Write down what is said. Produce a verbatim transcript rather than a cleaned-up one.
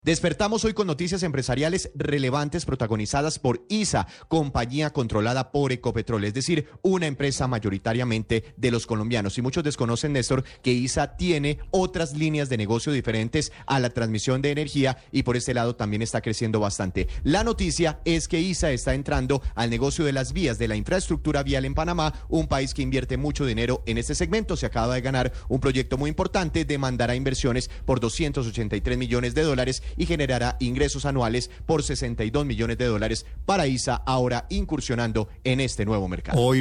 Despertamos hoy con noticias empresariales relevantes protagonizadas por I S A, compañía controlada por Ecopetrol, es decir, una empresa mayoritariamente de los colombianos. Y muchos desconocen, Néstor, que I S A tiene otras líneas de negocio diferentes a la transmisión de energía y por este lado también está creciendo bastante. La noticia es que I S A está entrando al negocio de las vías, de la infraestructura vial en Panamá, un país que invierte mucho dinero en este segmento. Se acaba de ganar un proyecto muy importante, demandará inversiones por doscientos ochenta y tres millones de dólares y generará ingresos anuales por sesenta y dos millones de dólares para I S A, ahora incursionando en este nuevo mercado. Hoy